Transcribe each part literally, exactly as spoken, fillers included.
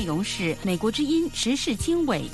内容是美国之音时事经纬。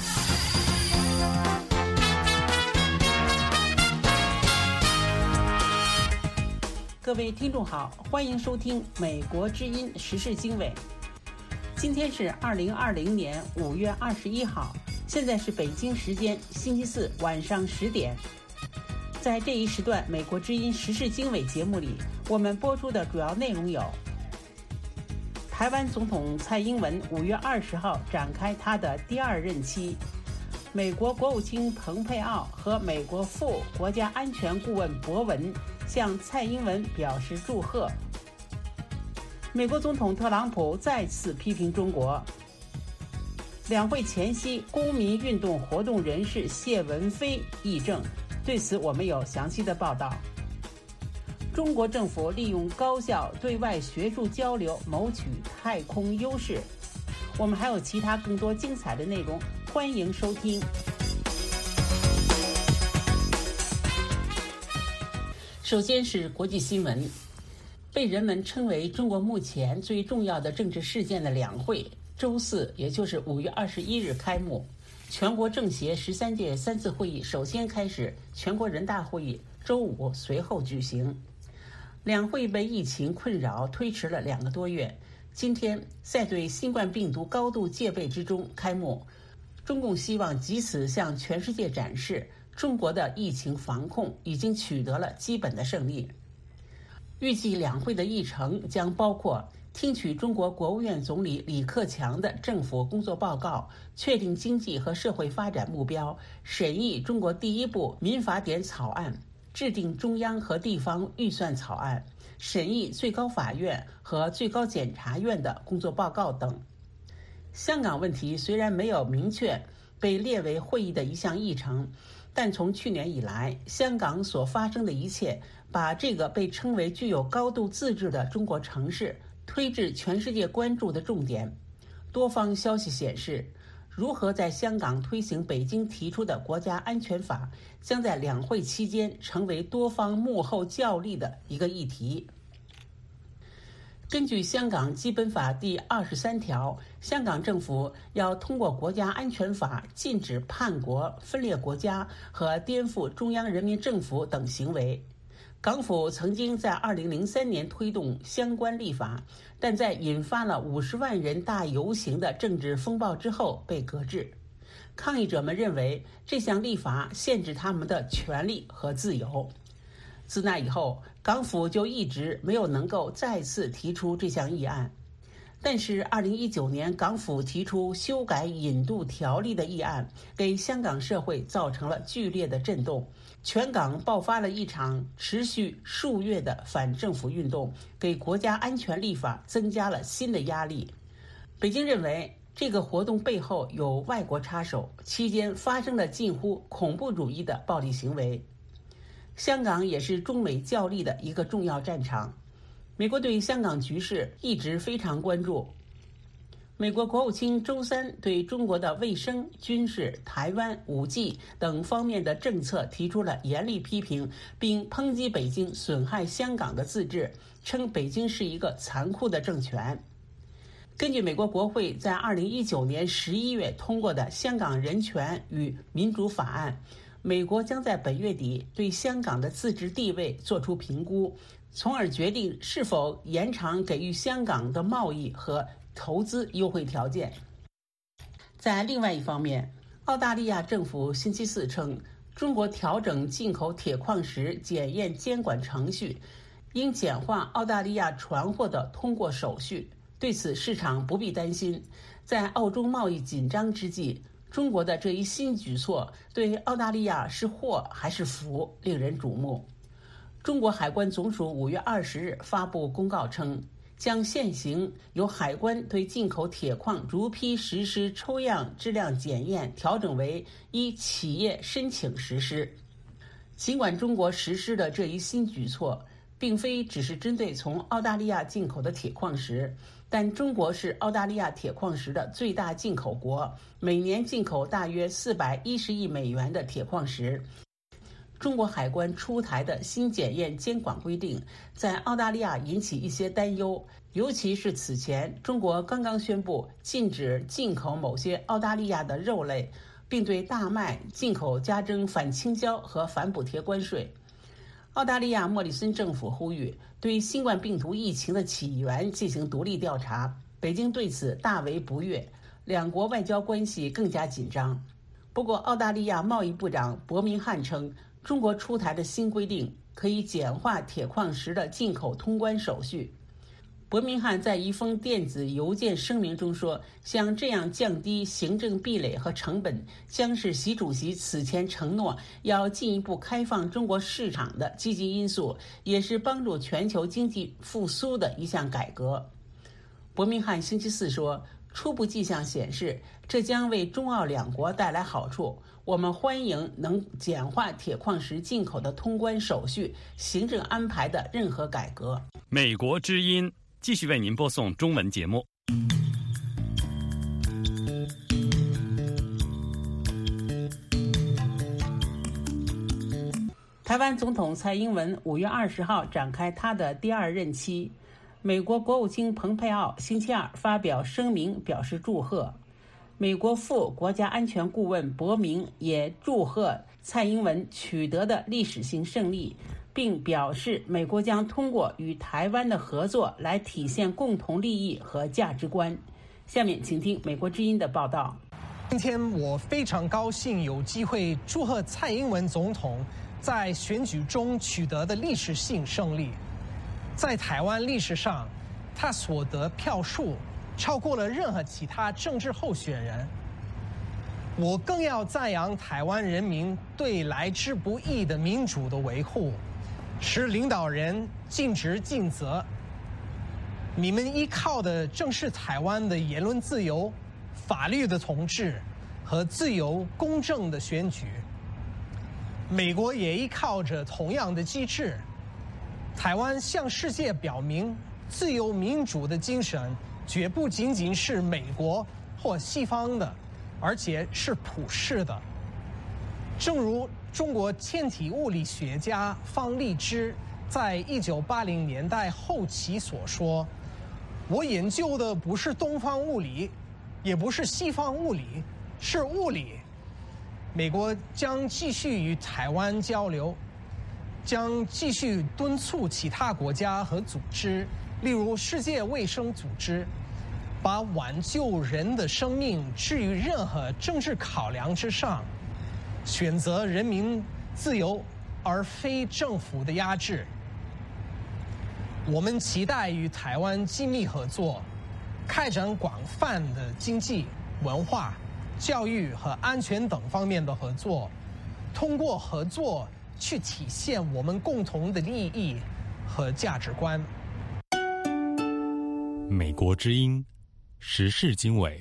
各位听众好，欢迎收听美国之音时事经纬。今天是二零二零年五月二十一号，现在是北京时间星期四晚上十点。在这一时段美国之音时事经纬节目里，我们播出的主要内容有：台湾总统蔡英文五月二十号展开他的第二任期，美国国务卿蓬佩奥和美国副国家安全顾问博文向蔡英文表示祝贺。美国总统特朗普再次批评中国。两会前夕，公民运动活动人士谢文飞议政，对此我们有详细的报道。中国政府利用高校对外学术交流谋取太空优势。我们还有其他更多精彩的内容，欢迎收听。首先是国际新闻。被人们称为中国目前最重要的政治事件的两会，周四也就是五月二十一日开幕。全国政协十三届三次会议首先开始，全国人大会议周五随后举行。两会被疫情困扰，推迟了两个多月。今天在对新冠病毒高度戒备之中开幕，中共希望藉此向全世界展示中国的疫情防控已经取得了基本的胜利。预计两会的议程将包括听取中国国务院总理李克强的政府工作报告，确定经济和社会发展目标，审议中国第一部民法典草案，制定中央和地方预算草案，审议最高法院和最高检察院的工作报告等。香港问题虽然没有明确被列为会议的一项议程，但从去年以来，香港所发生的一切把这个被称为具有高度自治的中国城市推至全世界关注的重点。多方消息显示，如何在香港推行北京提出的国家安全法，将在两会期间成为多方幕后角力的一个议题。根据香港基本法第二十三条，香港政府要通过国家安全法禁止叛国、分裂国家和颠覆中央人民政府等行为。港府曾经在二零零三年推动相关立法，但在引发了五十万人大游行的政治风暴之后被搁置。抗议者们认为这项立法限制他们的权利和自由。自那以后，港府就一直没有能够再次提出这项议案。但是二零一九年港府提出修改引渡条例的议案，给香港社会造成了剧烈的震动，全港爆发了一场持续数月的反政府运动，给国家安全立法增加了新的压力。北京认为这个活动背后有外国插手，期间发生了近乎恐怖主义的暴力行为。香港也是中美较力的一个重要战场，美国对香港局势一直非常关注。美国国务卿周三对中国的卫生、军事、台湾、五 G 等方面的政策提出了严厉批评，并抨击北京损害香港的自治，称北京是一个残酷的政权。根据美国国会在二零一九年十一月通过的《香港人权与民主法案》，美国将在本月底对香港的自治地位做出评估，从而决定是否延长给予香港的贸易和投资优惠条件。在另外一方面，澳大利亚政府星期四称，中国调整进口铁矿石检验监管程序，应简化澳大利亚船货的通过手续。对此，市场不必担心。在澳中贸易紧张之际，中国的这一新举措对澳大利亚是祸还是福，令人瞩目。中国海关总署五月二十日发布公告称，将现行由海关对进口铁矿逐批实施抽样质量检验调整为依企业申请实施。尽管中国实施的这一新举措并非只是针对从澳大利亚进口的铁矿石，但中国是澳大利亚铁矿石的最大进口国，每年进口大约四百一十亿美元的铁矿石。中国海关出台的新检验监管规定在澳大利亚引起一些担忧， 尤其是此前中国刚刚宣布禁止进口某些澳大利亚的肉类，并对大麦进口加征反倾销和反补贴关税。澳大利亚莫里森政府呼吁对新冠病毒疫情的起源进行独立调查，北京对此大为不悦，两国外交关系更加紧张。不过，澳大利亚贸易部长伯明翰称，中国出台的新规定可以简化铁矿石的进口通关手续。伯明翰在一封电子邮件声明中说，像这样降低行政壁垒和成本，将是习主席此前承诺要进一步开放中国市场的积极因素，也是帮助全球经济复苏的一项改革。伯明翰星期四说，初步迹象显示，这将为中澳两国带来好处。我们欢迎能简化铁矿石进口的通关手续、行政安排的任何改革。 美国之音继续为您播送中文节目。 台湾总统蔡英文五月二十号展开他的第二任期。美国国务卿蓬佩奥星期二发表声明表示祝贺。美国副国家安全顾问伯明也祝贺蔡英文取得的历史性胜利，并表示美国将通过与台湾的合作来体现共同利益和价值观。下面请听美国之音的报道。 今天我非常高兴有机会祝贺蔡英文总统在选举中取得的历史性胜利。在台湾历史上，他所得票数超过了任何其他政治候选人。我更要赞扬台湾人民对来之不易的民主的维护，使领导人尽职尽责。你们依靠的正是台湾的言论自由、法律的统治和自由公正的选举。美国也依靠着同样的机制。台湾向世界表明，自由民主的精神绝不仅仅是美国或西方的，而且是普世的。正如中国天体物理学家方励之在一九八零年代后期所说，我研究的不是东方物理，也不是西方物理，是物理。美国将继续与台湾交流，将继续敦促其他国家和组织，例如世界卫生组织，把挽救人的生命置于任何政治考量之上，选择人民自由而非政府的压制。我们期待与台湾紧密合作，开展广泛的经济、文化、教育和安全等方面的合作，通过合作去体现我们共同的利益和价值观。 美国之音时事经纬。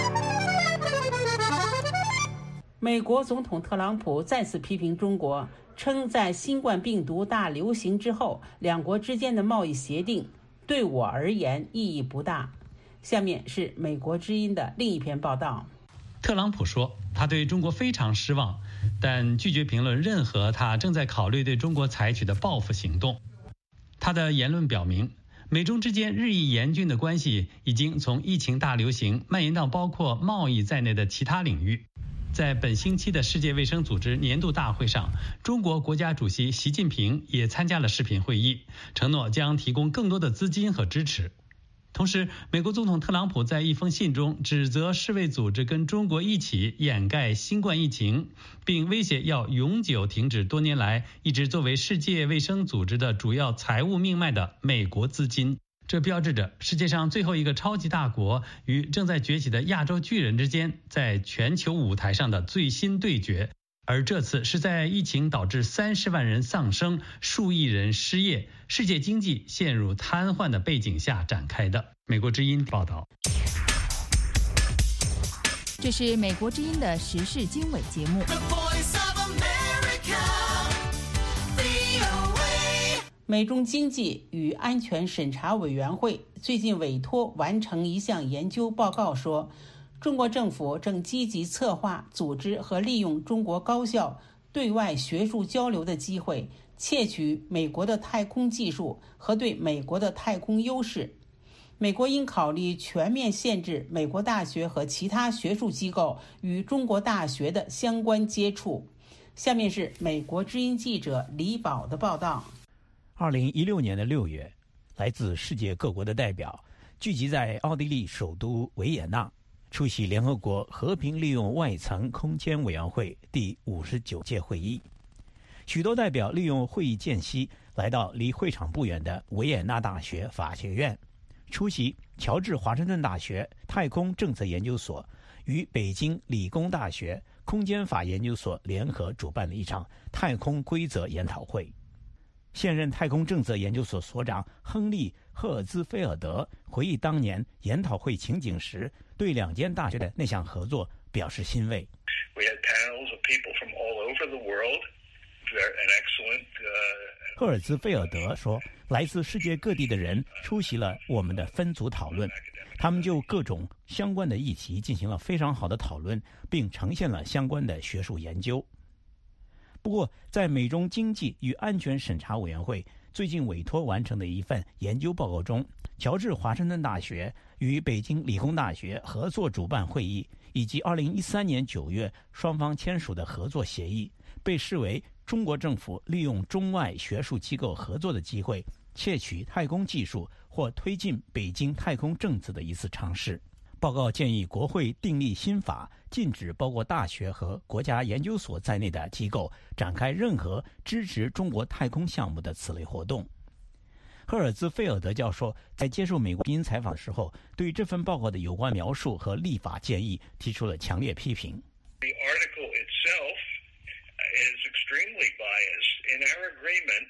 美国总统特朗普再次批评中国，称在新冠病毒大流行之后，两国之间的贸易协定对我而言意义不大。下面是美国之音的另一篇报道。 特朗普说，他对中国非常失望，但拒绝评论任何他正在考虑对中国采取的报复行动。他的言论表明，美中之间日益严峻的关系已经从疫情大流行蔓延到包括贸易在内的其他领域。在本星期的世界卫生组织年度大会上，中国国家主席习近平也参加了视频会议，承诺将提供更多的资金和支持。同时，美国总统特朗普在一封信中指责世卫组织跟中国一起掩盖新冠疫情，并威胁要永久停止多年来一直作为世界卫生组织的主要财务命脉的美国资金。这标志着世界上最后一个超级大国与正在崛起的亚洲巨人之间在全球舞台上的最新对决，而这次是在疫情导致三十万人丧生、数亿人失业、世界经济陷入瘫痪的背景下展开的。美国之音报道。 这是美国之音的时事经纬节目。 美中经济与安全审查委员会最近委托完成一项研究报告说，中国政府正积极策划、组织和利用中国高校对外学术交流的机会，窃取美国的太空技术和对美国的太空优势。 美国应考虑全面限制美国大学和其他学术机构与中国大学的相关接触。下面是美国之音记者李宝的报道。 二零一六年的六月，来自世界各国的代表聚集在奥地利首都维也纳，出席联合国和平利用外层空间委员会第五十九届会议。许多代表利用会议间隙来到离会场不远的维也纳大学法学院，出席乔治华盛顿大学太空政策研究所与北京理工大学空间法研究所联合主办的一场太空规则研讨会。现任太空政策研究所所长亨利·赫尔兹菲尔德回忆当年研讨会情景时，对两间大学的那项合作表示欣慰。 We had panels of people from all over the world. An excellent, uh, 赫尔兹菲尔德说，来自世界各地的人出席了我们的分组讨论，他们就各种相关的议题进行了非常好的讨论，并呈现了相关的学术研究。不过，在美中经济与安全审查委员会最近委托完成的一份研究报告中，乔治华盛顿大学与北京理工大学合作主办会议，以及二零一三年九月双方签署的合作协议，被视为中国政府利用中外学术机构合作的机会，窃取太空技术或推进北京太空政策的一次尝试。报告建议国会订立新法，禁止包括大学和国家研究所在内的机构展开任何支持中国太空项目的此类活动。赫尔兹菲尔德教授在接受美国之音采访的时候，对这份报告的有关描述和立法建议提出了强烈批评。 The article itself is extremely biased. In our agreement,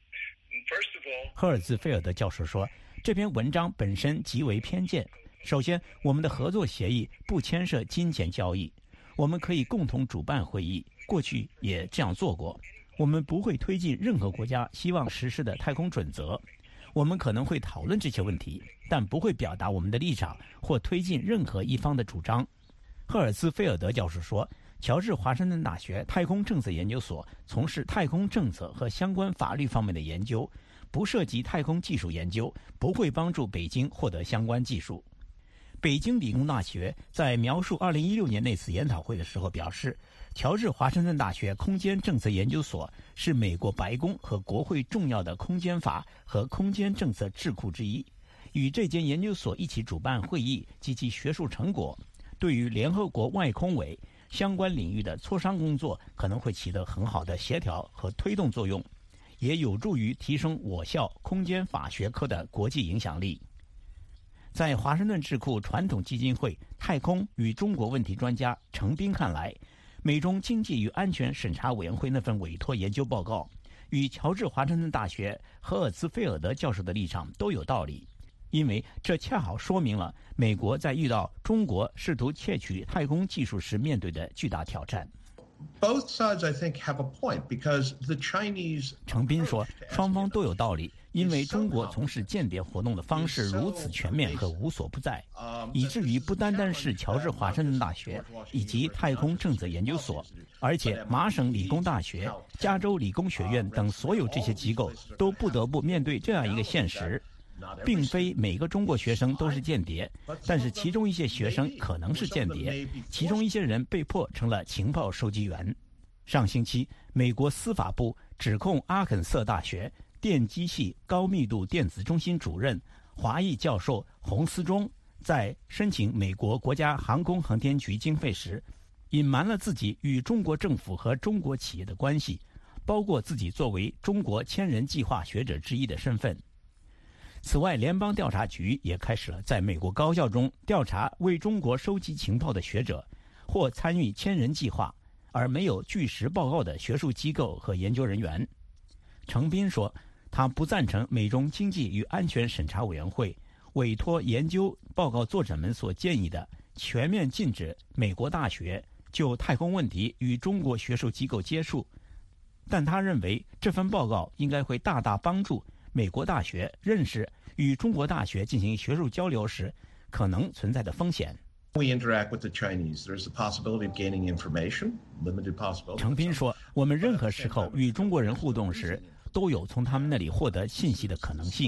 first of all, 赫尔兹菲尔德教授说，这篇文章本身极为偏见。首先，我们的合作协议不牵涉金钱交易，我们可以共同主办会议，过去也这样做过。我们不会推进任何国家希望实施的太空准则，我们可能会讨论这些问题，但不会表达我们的立场或推进任何一方的主张。赫尔兹菲尔德教授说，乔治华盛顿大学太空政策研究所从事太空政策和相关法律方面的研究，不涉及太空技术研究，不会帮助北京获得相关技术。北京理工大学在描述二零一六年那次研讨会的时候表示，乔治华盛顿大学空间政策研究所是美国白宫和国会重要的空间法和空间政策智库之一，与这间研究所一起主办会议及其学术成果，对于联合国外空委相关领域的磋商工作可能会起得很好的协调和推动作用，也有助于提升我校空间法学科的国际影响力。在华盛顿智库传统基金会太空与中国问题专家程斌看来，美中经济与安全审查委员会那份委托研究报告与乔治华盛顿大学赫尔兹菲尔德教授的立场都有道理，因为这恰好说明了美国在遇到中国试图窃取太空技术时面对的巨大挑战。 Both sides, I think, have a point because the Chinese. 程斌说，双方都有道理，因为中国从事间谍活动的方式如此全面和无所不在，以至于不单单是乔治华盛顿大学以及太空政策研究所，而且麻省理工大学、加州理工学院等所有这些机构都不得不面对这样一个现实。并非每个中国学生都是间谍，但是其中一些学生可能是间谍，其中一些人被迫成了情报收集员。上星期，美国司法部指控阿肯色大学电机系高密度电子中心主任华裔教授洪思忠在申请美国国家航空航天局经费时，隐瞒了自己与中国政府和中国企业的关系，包括自己作为中国千人计划学者之一的身份。此外，联邦调查局也开始了在美国高校中调查为中国收集情报的学者或参与千人计划而没有据实报告的学术机构和研究人员。程斌说，他不赞成美中经济与安全审查委员会委托研究报告作者们所建议的全面禁止美国大学就太空问题与中国学术机构接触，但他认为这份报告应该会大大帮助美国大学认识与中国大学进行学术交流时可能存在的风险。 We interact with the Chinese. There's the possibility of gaining information, limited possibility. 程斌说，我们任何时候与中国人互动时，都有从他们那里获得信息的可能性。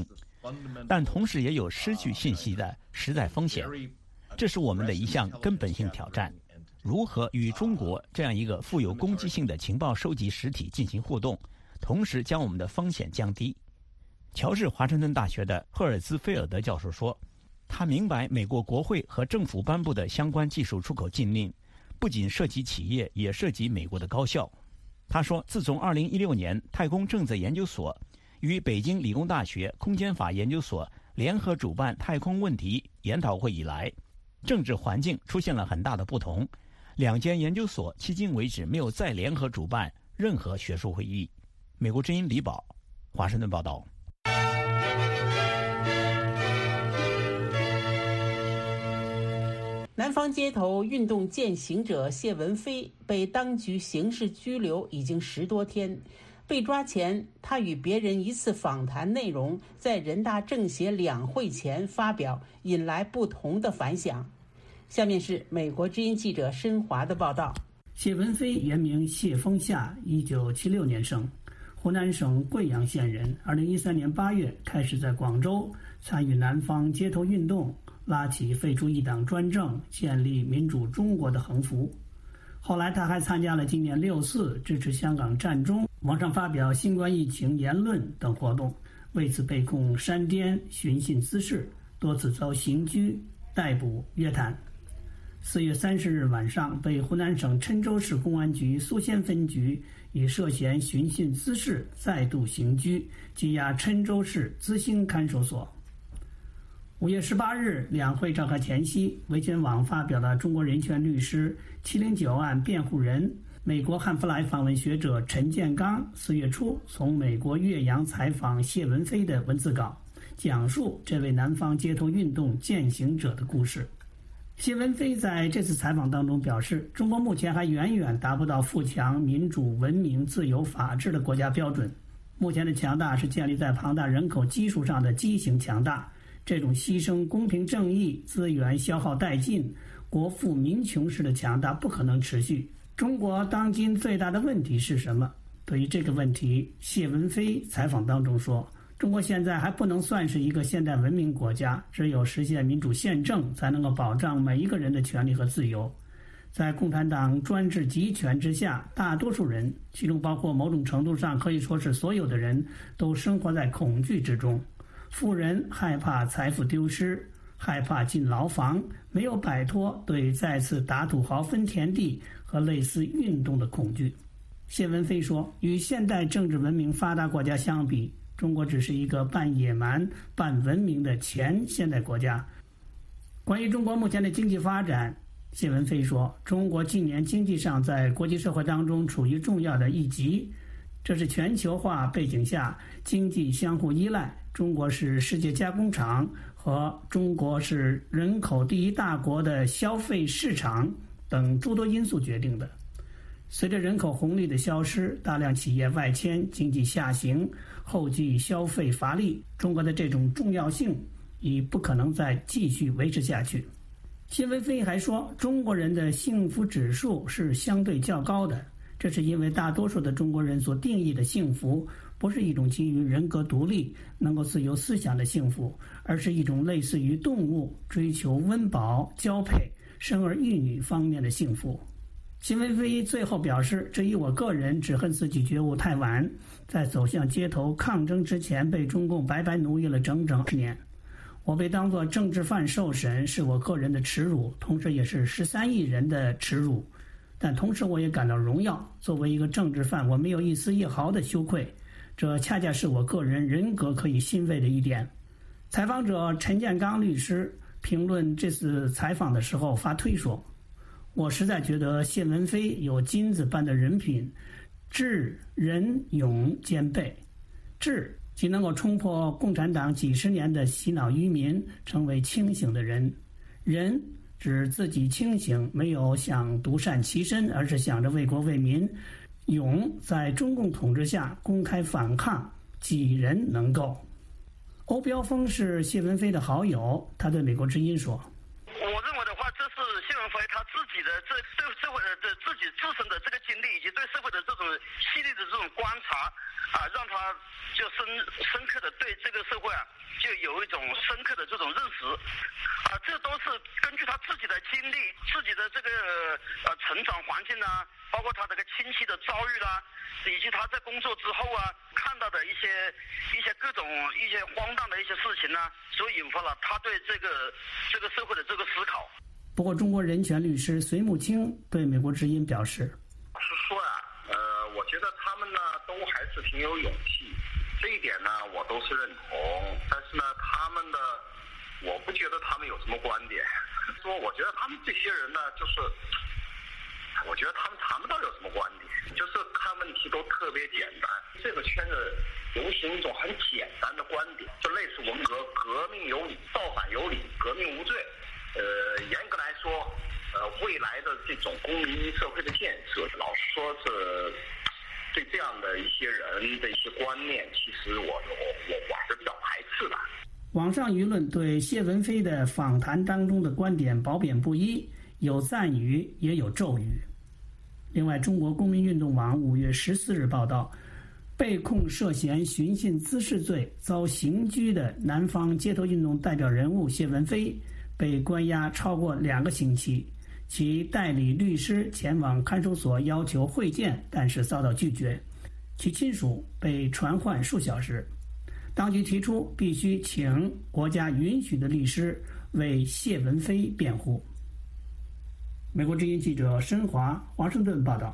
但同时也有失去信息的实在风险。这是我们的一项根本性挑战：如何与中国这样一个富有攻击性的情报收集实体进行互动，同时将我们的风险降低。乔治华盛顿大学的赫尔兹菲尔德教授说，他明白美国国会和政府颁布的相关技术出口禁令不仅涉及企业，也涉及美国的高校。他说，自从二零一六年太空政策研究所与北京理工大学空间法研究所联合主办太空问题研讨会以来，政治环境出现了很大的不同。两间研究所迄今为止没有再联合主办任何学术会议。美国之音李宝，华盛顿报道。 南方街头运动践行者谢文飞被当局刑事拘留已经十多天。被抓前，他与别人一次访谈内容在人大政协两会前发表，引来不同的反响。下面是美国之音记者申华的报道。 谢文飞原名谢峰夏，一九七六年生，湖南省贵阳县人。二零一三年八月开始在广州参与南方街头运动，拉起废除一党专政、建立民主中国的横幅。后来他还参加了今年六四支持香港战中、网上发表新冠疫情言论等活动，为此被控煽颠、寻衅滋事，多次遭刑拘、逮捕、约谈。四月三十日晚上，被湖南省郴州市公安局苏仙分局以涉嫌寻衅滋事再度刑拘，羁押郴州市资兴看守所。五月十八日，两会召开前夕，维权网发表了中国人权律师七零九案辩护人、美国汉弗莱访问学者陈建刚四月初从美国岳阳采访谢文飞的文字稿，讲述这位南方街头运动践行者的故事。谢文飞在这次采访当中表示，中国目前还远远达不到富强、民主、文明、自由、法治的国家标准。目前的强大是建立在庞大人口基数上的畸形强大，这种牺牲公平正义、资源消耗殆尽、国富民穷式的强大不可能持续。中国当今最大的问题是什么？对于这个问题，谢文飞采访当中说，中国现在还不能算是一个现代文明国家，只有实现民主宪政，才能够保障每一个人的权利和自由。在共产党专制集权之下，大多数人，其中包括某种程度上可以说是所有的人，都生活在恐惧之中。富人害怕财富丢失，害怕进牢房，没有摆脱对再次打土豪分田地和类似运动的恐惧。谢文飞说，与现代政治文明发达国家相比，中国只是一个半野蛮半文明的前现代国家。关于中国目前的经济发展，谢文飞说，中国近年经济上在国际社会当中处于重要的一极，这是全球化背景下经济相互依赖，中国是世界加工厂和中国是人口第一大国的消费市场等诸多因素决定的。随着人口红利的消失，大量企业外迁，经济下行，后继消费乏力，中国的这种重要性已不可能再继续维持下去。谢文飞还说，中国人的幸福指数是相对较高的，这是因为大多数的中国人所定义的幸福不是一种基于人格独立、能够自由思想的幸福，而是一种类似于动物追求温饱、交配、生儿育女方面的幸福。谢文飞最后表示，至于我个人，只恨自己觉悟太晚，在走向街头抗争之前被中共白白奴役了整整十年。我被当作政治犯受审，是我个人的耻辱，同时也是十三亿人的耻辱。但同时我也感到荣耀，作为一个政治犯，我没有一丝一毫的羞愧，这恰恰是我个人人格可以欣慰的一点。采访者陈建刚律师评论这次采访的时候发推说，我实在觉得谢文飞有金子般的人品，智仁勇兼备。智即能够冲破共产党几十年的洗脑愚民，成为清醒的人；仁指自己清醒，没有想独善其身，而是想着为国为民；勇在中共统治下公开反抗，几人能够。欧标峰是谢文飞的好友，他对美国之音说， 我认为的话，这是谢文飞他自自己的这对社会的这自己自身的这个经历，以及对社会的这种细腻的这种观察啊，让他就深深刻的对这个社会啊，就有一种深刻的这种认识啊，这都是根据他自己的经历、自己的这个呃成长环境啊，包括他这个亲戚的遭遇啦、啊，以及他在工作之后啊看到的一些一些各种一些荒诞的一些事情呢、啊，所引发了他对这个这个社会的这个思考。 不过，中国人权律师隋木清对美国之音表示：“ 是说啊，呃，我觉得他们呢都还是挺有勇气，这一点呢我都是认同。但是呢，他们的我不觉得他们有什么观点。说我觉得他们这些人呢，就是我觉得他们谈不到有什么观点，就是看问题都特别简单。这个圈子流行一种很简单的观点，就类似文革，革命有理，造反有理，革命无罪。”呃，严格来说，呃，未来的这种公民社会的建设，老实说是对这样的一些人的一些观念，其实我我我我是比较排斥的。 网上舆论对谢文飞的访谈当中的观点褒贬不一，有赞语也有咒语。另外，中国公民运动网五月十四日报道，被控涉嫌寻衅滋事罪遭刑拘的南方街头运动代表人物谢文飞被关押超过两个星期，其代理律师前往看守所要求会见，但是遭到拒绝，其亲属被传唤数小时。当局提出必须请国家允许的律师为谢文飞辩护。美国之音记者申华华盛顿报道。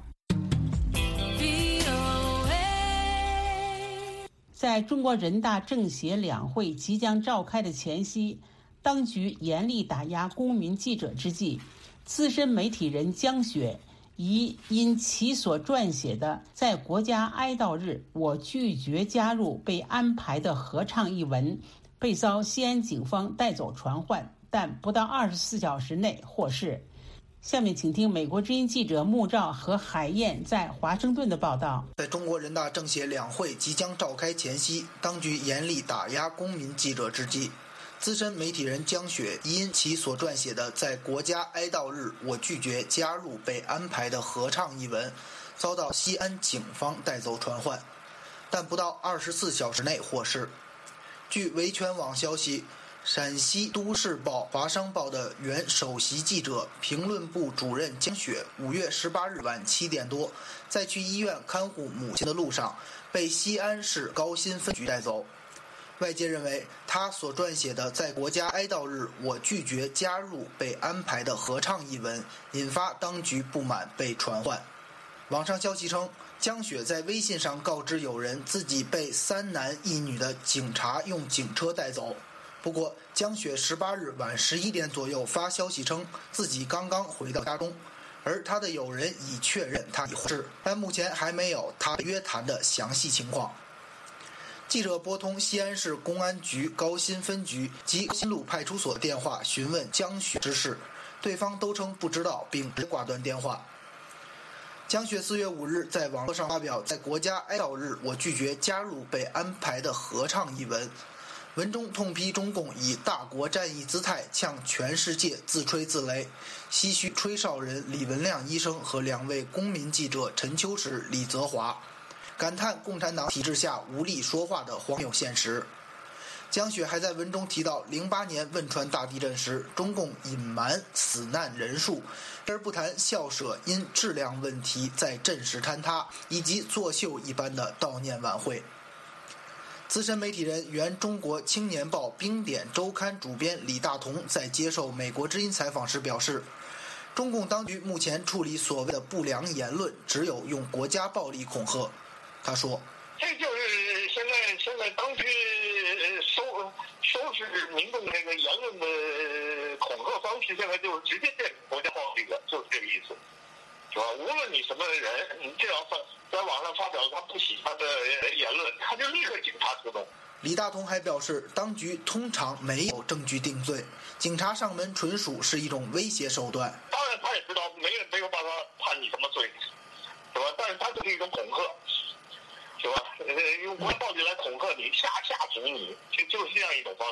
在中国人大政协两会即将召开的前夕，当局严厉打压公民记者之际，资深媒体人江雪疑因其所撰写的在国家哀悼日我拒绝加入被安排的合唱一文，被遭西安警方带走传唤，但不到二十四小时内获释。下面请听美国之音记者穆兆和海燕在华盛顿的报道。 在中国人大政协两会即将召开前夕，当局严厉打压公民记者之际，资深媒体人江雪因其所撰写的在国家哀悼日我拒绝加入被安排的合唱一文，遭到西安警方带走传唤，但不到二十四小时内获释。据维权网消息，陕西都市报、华商报的原首席记者、评论部主任江雪，五月十八日晚七点多，在去医院看护母亲的路上，被西安市高新分局带走。外界认为，他所撰写的在国家哀悼日我拒绝加入被安排的合唱一文，引发当局不满，被传唤。网上消息称，江雪在微信上告知友人自己被三男一女的警察用警车带走。不过，江雪十八日晚十一点左右发消息称自己刚刚回到家中，而他的友人已确认他已获释，但目前还没有他约谈的详细情况。记者拨通西安市公安局高新分局及新路派出所电话询问江雪之事，对方都称不知道，并直接挂断电话。江雪四月五日在网络上发表在国家哀悼日我拒绝加入被安排的合唱一文，文中痛批中共以大国战役姿态向全世界自吹自擂，唏嘘吹哨人李文亮医生和两位公民记者陈秋实、李泽华，感叹共产党体制下无力说话的荒谬现实。江雪还在文中提到，零八年汶川大地震时，中共隐瞒死难人数，而不谈校舍因质量问题在震时坍塌，以及作秀一般的悼念晚会。资深媒体人、原中国青年报冰点周刊主编李大同在接受美国之音采访时表示，中共当局目前处理所谓的不良言论，只有用国家暴力恐吓。他说：“ 这就是现在现在当局收收拾民众这个言论的恐吓方式，现在就是直接变成国家暴力了，就是这个意思，是吧？无论你什么人，你只要发在网上发表他不喜欢的言论，他就立刻警察出动。” 李大同还表示，当局通常没有证据定罪，警察上门纯属是一种威胁手段。 当然，他也知道没有没有办法判你什么罪，是吧？但是他就是一种恐吓。是吧？呃，用国家暴力来恐吓你、吓吓阻你，就就是这样一种方式。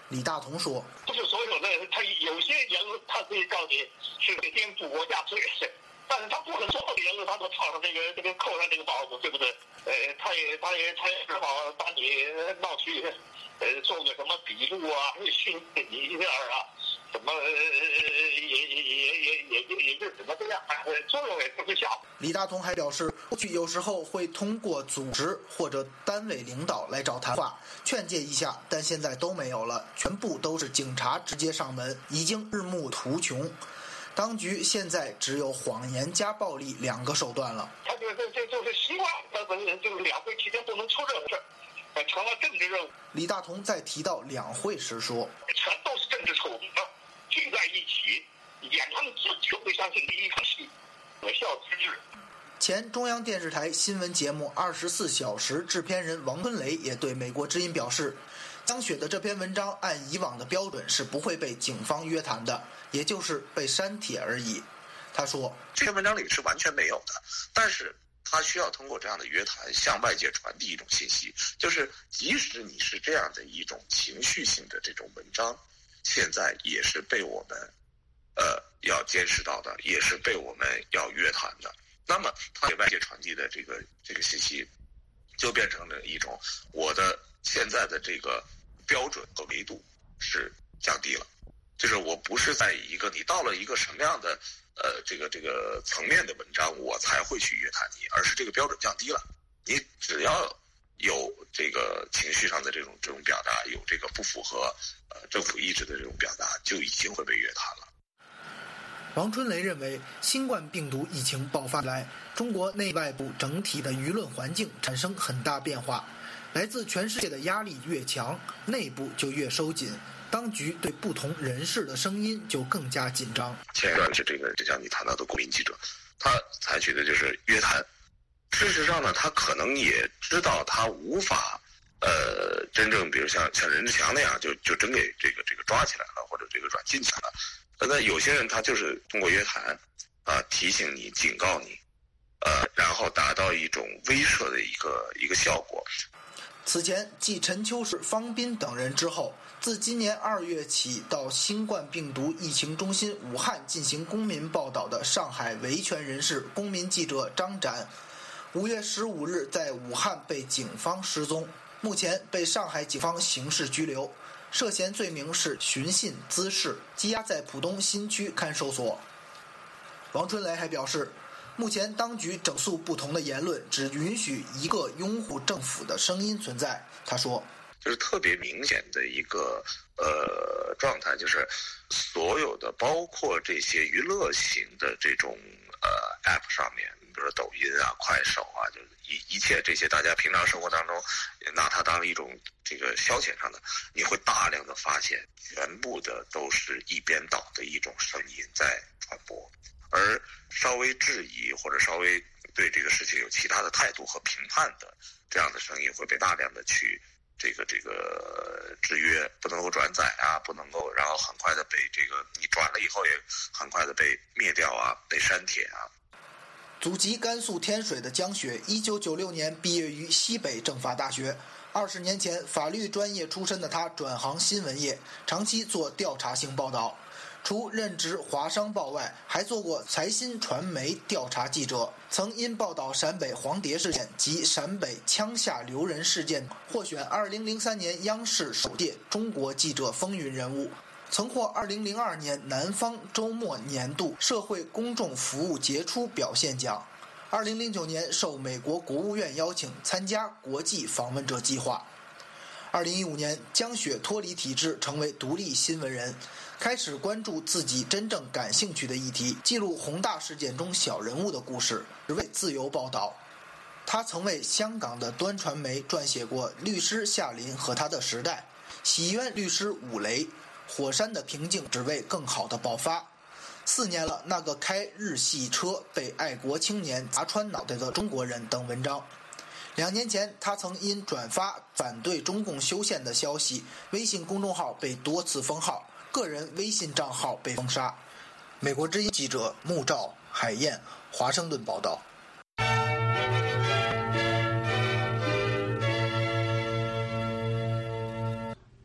李大同说：“ 不是所有的，他有些言论他可以告你是颠覆国家罪，但是他不可能所有的言论他都套上这个这个扣上这个帽子，对不对？呃，他也他也他也只好把你闹去，呃，做个什么笔录啊，训你一下啊，什么呃也也也也也也也就只能这样，作用也不是小。” 李大同还表示，过去有时候会通过组织或者单位领导来找谈话，劝诫一下，但现在都没有了，全部都是警察直接上门，已经日暮途穷。当局现在只有谎言加暴力两个手段了。 他就是这就是希望他们就是两会期间不能出任何事，成了政治任务。 李大同在提到两会时说：“ 全都是政治丑闻，聚在一起，演他们自己都会相信第一场戏，可笑之至。” 前中央电视台新闻节目《二十四小时》制片人王春雷也对美国之音表示，江雪的这篇文章按以往的标准是不会被警方约谈的，也就是被删帖而已。他说， 这篇文章里是完全没有的，但是他需要通过这样的约谈向外界传递一种信息，就是即使你是这样的一种情绪性的这种文章，现在也是被我们呃要监视到的，也是被我们要约谈的。那么他给外界传递的这个这个信息就变成了一种，我的现在的这个标准和维度是降低了，就是我不是在一个你到了一个什么样的呃这个这个层面的文章我才会去约谈你，而是这个标准降低了，你只要有这个情绪上的这种这种表达，有这个不符合呃政府意志的这种表达，就已经会被约谈了。 王春雷认为，新冠病毒疫情爆发来，中国内外部整体的舆论环境产生很大变化，来自全世界的压力越强，内部就越收紧，当局对不同人士的声音就更加紧张。 前一段是这个，就像你谈到的国民记者，他采取的就是约谈。事实上呢，他可能也知道他无法，呃，真正比如像像任志强那样，就就真给这个这个抓起来了，或者这个软禁起来了。那有些人他就是通过约谈，啊，提醒你、警告你，呃，然后达到一种威慑的一个一个效果。 此前，继陈秋实、方斌等人之后，自今年二月起到新冠病毒疫情中心武汉进行公民报道的上海维权人士、公民记者张展，五月十五日在武汉被警方失踪，目前被上海警方刑事拘留。涉嫌罪名是寻衅滋事，羁押在浦东新区看守所。王春雷还表示，目前当局整肃不同的言论，只允许一个拥护政府的声音存在。他说， 就是特别明显的一个呃状态，就是所有的包括这些娱乐型的这种呃 app 上面，比如说抖音啊、快手啊，就是一一切这些大家平常生活当中拿它当一种这个消遣上的，你会大量的发现，全部的都是一边倒的一种声音在传播，而稍微质疑或者稍微对这个事情有其他的态度和评判的这样的声音会被大量的去这个这个制约，不能够转载啊，不能够，然后很快的被这个你转了以后也很快的被灭掉啊，被删帖啊。 祖籍甘肃天水的江雪，一九九六年毕业于西北政法大学。二十年前，法律专业出身的他转行新闻业，长期做调查性报道。除任职华商报外，还做过财新传媒调查记者，曾因报道陕北黄蝶事件及陕北枪下留人事件获选二零零三年央视首届中国记者风云人物，曾获二零零二年南方周末年度社会公众服务杰出表现奖。二零零九年受美国国务院邀请参加国际访问者计划。二零一五年，江雪脱离体制，成为独立新闻人，开始关注自己真正感兴趣的议题，记录宏大事件中小人物的故事，只为自由报道。他曾为香港的端传媒撰写过《律师夏林和他的时代》，洗冤律师武雷，火山的平静只为更好的爆发。四年了，那个开日系车被爱国青年砸穿脑袋的中国人等文章。两年前，他曾因转发反对中共修宪的消息，微信公众号被多次封号，个人微信账号被封杀。美国之音记者穆兆、海燕，华盛顿报道。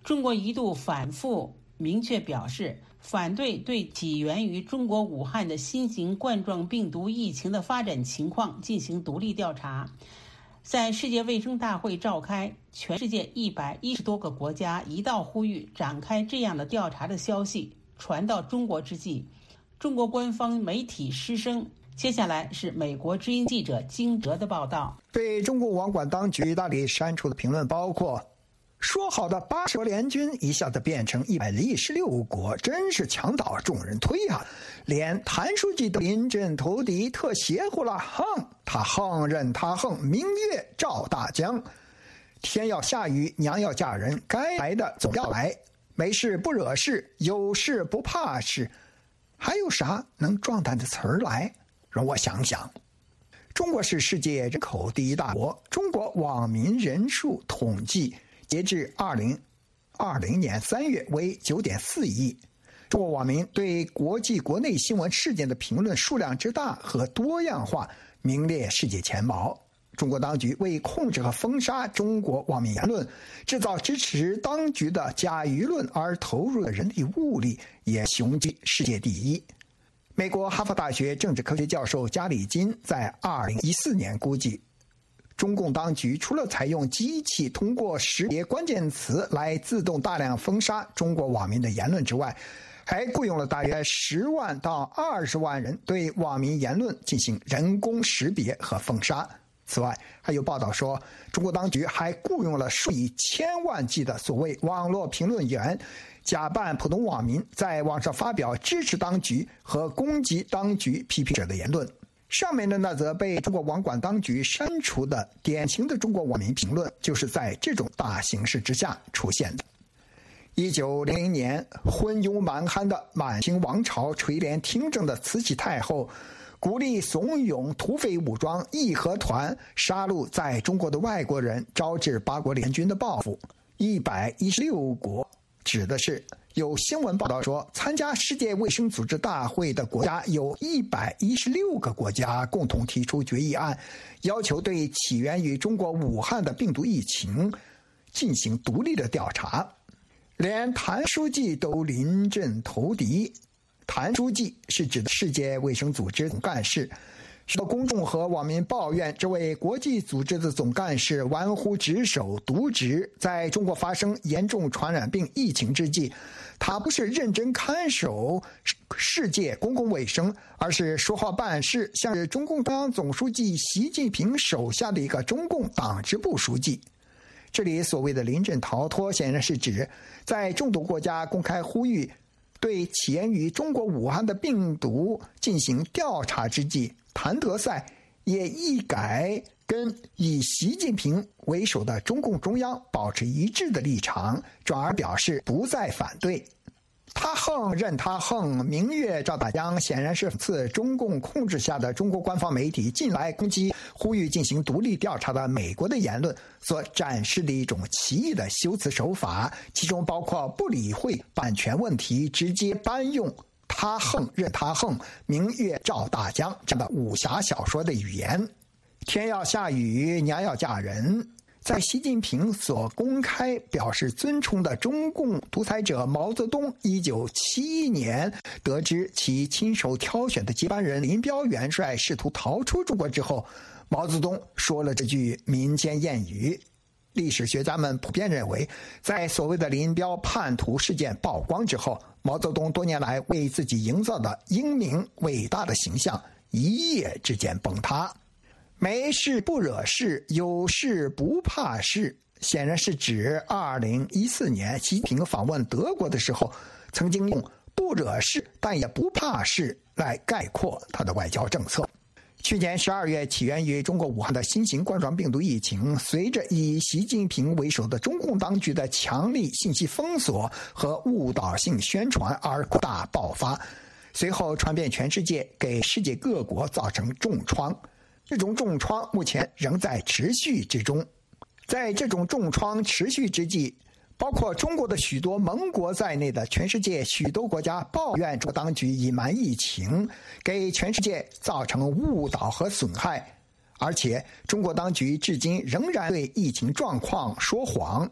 中国一度反复明确表示反对对起源于中国武汉的新型冠状病毒疫情的发展情况进行独立调查。在世界卫生大会召开，全世界一百一十多个国家一道呼吁展开这样的调查的消息传到中国之际，中国官方媒体失声。接下来是美国之音记者金哲的报道。 被中国网管当局大力删除的评论包括：说好的八十国联军一下子变成一百一十六国，真是墙倒众人推啊！连谭书记都临阵投敌，特邪乎了，哼！他横任他横，明月照大江。天要下雨，娘要嫁人，该来的总要来。没事不惹事，有事不怕事，还有啥能壮胆的词儿来？让我想想。中国是世界人口第一大国，中国网民人数统计截至二零二零年三月为 九点四亿。中国网民对国际国内新闻事件的评论数量之大和多样化名列世界前茅。中国当局为控制和封杀中国网民言论，制造支持当局的假舆论而投入的人力物力也雄踞世界第一。美国哈佛大学政治科学教授加里金在二零一四年估计，中共当局除了采用机器通过识别关键词来自动大量封杀中国网民的言论之外，还雇佣了大约十万到二十万人对网民言论进行人工识别和封杀。此外，还有报道说，中国当局还雇佣了数以千万计的所谓网络评论员，假扮普通网民，在网上发表支持当局和攻击当局批评者的言论。上面的那则被中国网管当局删除的典型的中国网民评论，就是在这种大形势之下出现的。一九零零年，昏庸蛮憨的满清王朝垂帘听政的慈禧太后，鼓励怂恿土匪武装义和团杀戮在中国的外国人，招致八国联军的报复。一百一十六国指的是有新闻报道说，参加世界卫生组织大会的国家有一百一十六个国家共同提出决议案，要求对起源于中国武汉的病毒疫情进行独立的调查。连谭书记都临阵投敌。谭书记是指的世界卫生组织总干事。许多公众和网民抱怨，这位国际组织的总干事玩忽职守、渎职，在中国发生严重传染病疫情之际，他不是认真看守世界公共卫生，而是说话办事，像是中共中央总书记习近平手下的一个中共党支部书记。这里所谓的临阵逃脱，显然是指在众多国家公开呼吁对起源于中国武汉的病毒进行调查之际，谭德赛也一改跟以习近平为首的中共中央保持一致的立场，转而表示不再反对。他横任他横，明月照大江，显然是自中共控制下的中国官方媒体近来攻击呼吁进行独立调查的美国的言论所展示的一种奇异的修辞手法，其中包括不理会版权问题，直接搬用他横任他横，明月照大江这样的武侠小说的语言。天要下雨，娘要嫁人。在习近平所公开表示尊崇的中共独裁者毛泽东一九七一年得知其亲手挑选的接班人林彪元帅试图逃出中国之后，毛泽东说了这句民间谚语。历史学家们普遍认为，在所谓的林彪叛徒事件曝光之后，毛泽东多年来为自己营造的英明伟大的形象一夜之间崩塌。没事不惹事，有事不怕事，显然是指二零一四年习近平访问德国的时候，曾经用不惹事但也不怕事来概括他的外交政策。去年十二月起源于中国武汉的新型冠状病毒疫情，随着以习近平为首的中共当局的强力信息封锁和误导性宣传而扩大爆发，随后传遍全世界，给世界各国造成重创。这种重创目前仍在持续之中。在这种重创持续之际，包括中国的许多盟国在内的全世界许多国家抱怨中国当局隐瞒疫情，给全世界造成误导和损害，而且中国当局至今仍然对疫情状况说谎。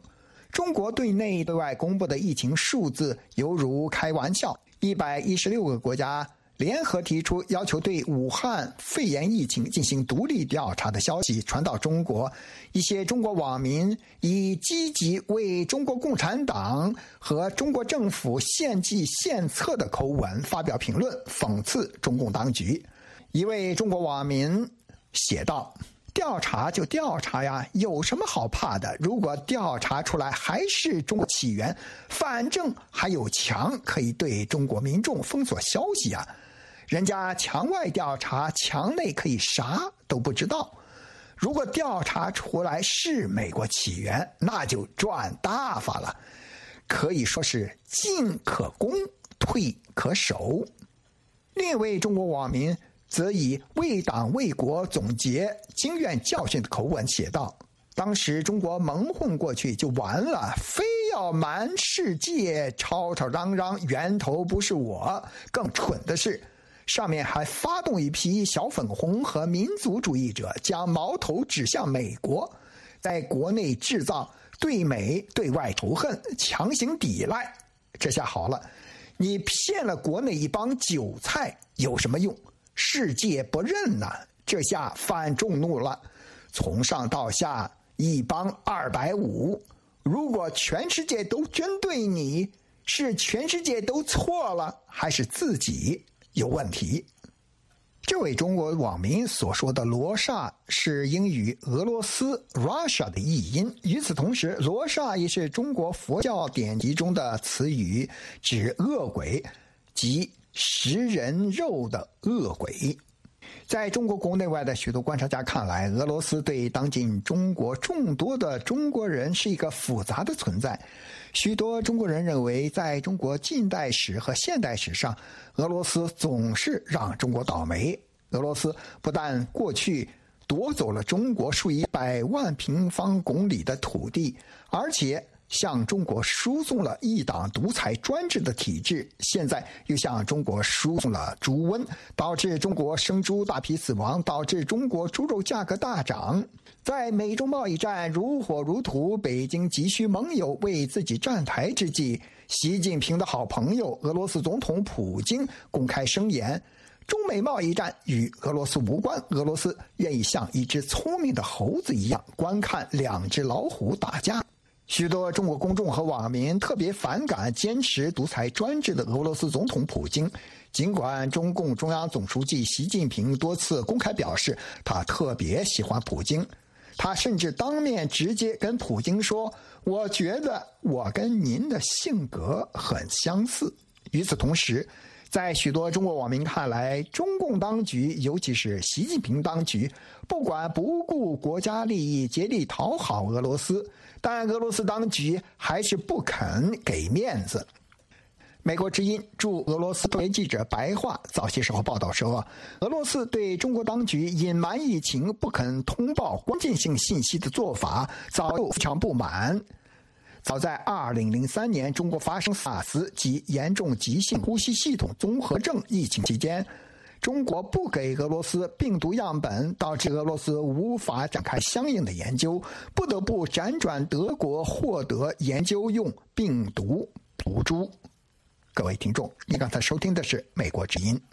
中国对内对外公布的疫情数字犹如开玩笑，一百一十六个国家联合提出要求对武汉肺炎疫情进行独立调查的消息传到中国，一些中国网民以积极为中国共产党和中国政府献计献策的口吻发表评论，讽刺中共当局。一位中国网民写道：调查就调查呀，有什么好怕的？如果调查出来还是中国起源，反正还有墙可以对中国民众封锁消息啊。人家墙外调查，墙内可以啥都不知道。如果调查出来是美国起源，那就赚大发了，可以说是进可攻，退可守。另一位中国网民则以为党为国总结经验教训的口吻写道：当时中国蒙混过去就完了，非要瞒世界吵吵嚷嚷源头不是我，更蠢的是上面还发动一批小粉红和民族主义者，将矛头指向美国，在国内制造对美对外仇恨，强行抵赖。这下好了，你骗了国内一帮韭菜有什么用？世界不认呐，这下反众怒了，从上到下一帮二百五。如果全世界都针对你，是全世界都错了，还是自己有问题？这位中国网民所说的罗刹是英语俄罗斯 Russia 的译音，与此同时，罗刹也是中国佛教典籍中的词语，指恶鬼及食人肉的恶鬼。在中国国内外的许多观察家看来，俄罗斯对当今中国众多的中国人是一个复杂的存在。许多中国人认为，在中国近代史和现代史上，俄罗斯总是让中国倒霉。俄罗斯不但过去夺走了中国数以百万平方公里的土地，而且向中国输送了一党独裁专制的体制，现在又向中国输送了猪瘟，导致中国生猪大批死亡，导致中国猪肉价格大涨。在美中贸易战如火如荼，北京急需盟友为自己站台之际，习近平的好朋友俄罗斯总统普京公开声言，中美贸易战与俄罗斯无关，俄罗斯愿意像一只聪明的猴子一样观看两只老虎打架。许多中国公众和网民特别反感坚持独裁专制的俄罗斯总统普京，尽管中共中央总书记习近平多次公开表示他特别喜欢普京，他甚至当面直接跟普京说，我觉得我跟您的性格很相似。与此同时，在许多中国网民看来，中共当局尤其是习近平当局不管不顾国家利益，竭力讨好俄罗斯，但俄罗斯当局还是不肯给面子。美国之音驻俄罗斯特别记者白桦早些时候报道说，俄罗斯对中国当局隐瞒疫情、不肯通报关键性信息的做法早就非常不满。早在二零零三年，中国发生 SARS 及严重急性呼吸系统综合症疫情期间，中国不给俄罗斯病毒样本，导致俄罗斯无法展开相应的研究，不得不辗转德国获得研究用病毒毒株。各位听众，你刚才收听的是美国之音。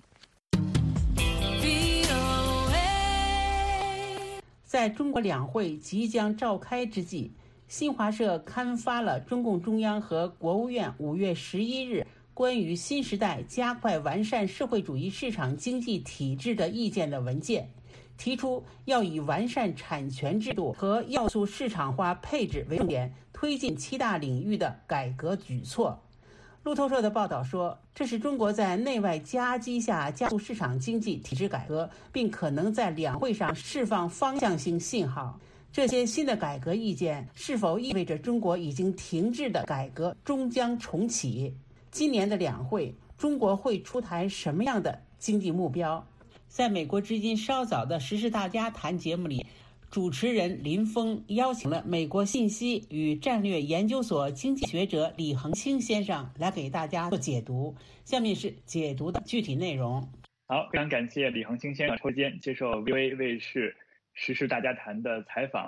在中国两会即将召开之际，新华社刊发了中共中央和国务院五月十一日关于新时代加快完善社会主义市场经济体制的意见的文件，提出要以完善产权制度和要素市场化配置为重点，推进七大领域的改革举措。路透社的报道说，这是中国在内外夹击下加速市场经济体制改革，并可能在两会上释放方向性信号。这些新的改革意见是否意味着中国已经停滞的改革终将重启？今年的两会，中国会出台什么样的经济目标？在美国之音稍早的时事大家谈节目里，主持人林峰邀请了美国信息与战略研究所经济学者李恒清先生来给大家做解读。下面是解读的具体内容。 好，非常感谢李恒清先生抽时间接受 V O A 卫视时事大家谈的采访。